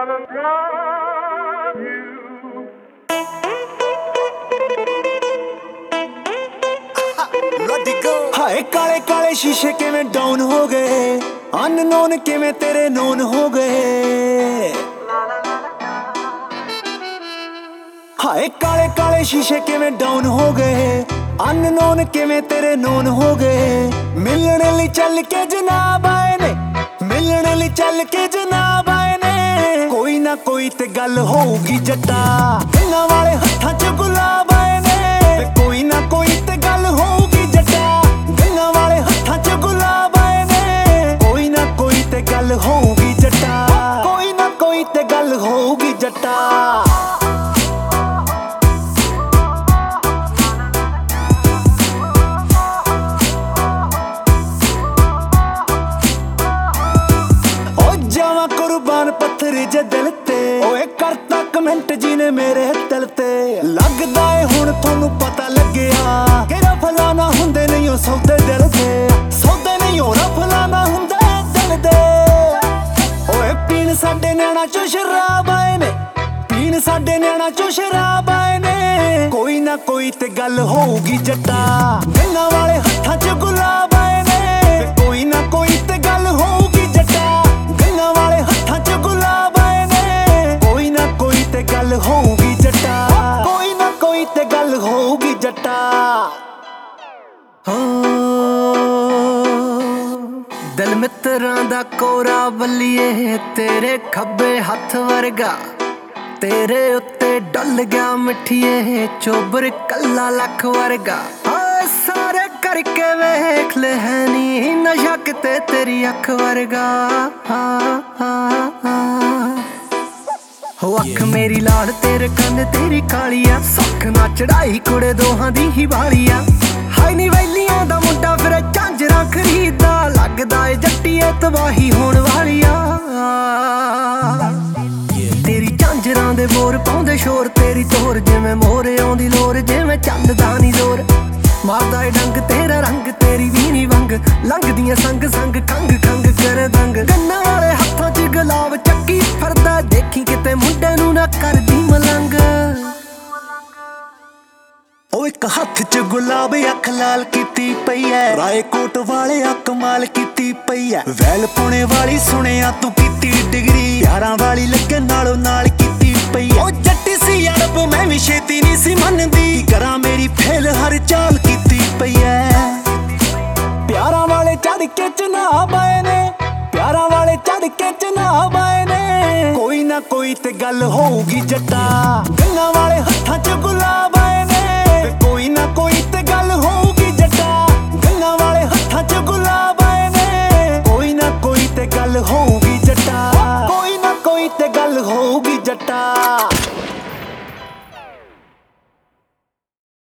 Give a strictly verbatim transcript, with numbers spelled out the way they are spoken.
हाय काले काले शीशे किवें डाउन हो गए, अननोन किवें तेरे नोन हो गए। हाय काले काले शीशे किवें डाउन हो गए, अननोन किवें तेरे नोन हो गए। मिलने लई चल के जनाब आए ने, मिलने लई चल के जनाब आए ने। कोई ना कोई ते गल होगी जट्टा, गन्ना वाले हत्थां च गुलाब आए ने। कोई ना कोई ते गल होगी जट्टा, गन्ना वाले हत्थां च गुलाब आए ने। कोई ना कोई ते गल होगी जट्टा, कोई ना कोई ते गल होगी जट्टा। कुर्बान पत्थर जे दिल ते ओए करता कमेंट जी ने मेरे दिल ते। लगदा है हुण थोनू पता लग्या कि रफलाना हुंदे नहीं ओ सौदे दिल दे, सौदे नहीं ओ रफलाना हुंदे दिल दे। ओए पीण साडे नैना चो शराब आए ने, पीण साडे नैना चो शराब आए ने। कोई ना कोई ते गल होगी जट्टा, गन्ना वाले हत्थां च गुलाब आए ने। कोई ना कोई ते गल होगी जट्टा, गन्ना वाले हत्थां च गुलाब आए ने। कोई ना कोई ते गल होगी जट्टा, कोई ना कोई ते गल होगी जट्टा। दिल मित्रां दा कोरा बल्लिए तेरे खब्बे हत्थ वर्गा, तेरे उत्ते डल गया मिठिए चोबर कल्ला लख वर्गा। सारे करके वेख ले है नी नशा किते तेरी अख वर्गा। हो अख मेरी लाल तेरे कन्न तेरी कालिया, सख ना चढ़ाई कुड़े दोहां दी ही बालिया। हाय नी वैलियां दा मुंडा फिर झांजरा खरीदा, लगदा ए जट्टीए तबाही होण वालिया। तेरी झांजरां दे बोर पाउंदे शोर, तेरी तोर जिवें मोर आउंदी लोर, जिवें चलदा नी जोर। मारदा ए डंग तेरा रंग तेरी वीनी वंग, लंघदियां संग संग खंग खंग कर दंग। गन्ना वाले हत्थां च गुलाब चक्की फरदा, देखी किते मुंडे नू ना करदी मलंग। ओ इक हत्थ च गुलाब अख लाल कीती पई है, रायकोट वाले आ कमाल कीती पई है। वैल पुणे वाली सुनिया तू कीती डिग्री, यारां वाली लगे नालों नाल कीती पई है। ओ जट्टी सी अड़ब मैं भी छेती नहीं सी मनदी, करा मेरी फेल हर चाल कीती पई है। प्यारां वाले चढ़ के जनाब आए ने, प्यारां वाले चढ़ के जनाब आए ने। कोई ना कोई ते गल होगी जट्टा, गन्ना वाले हत्थां च गुलाब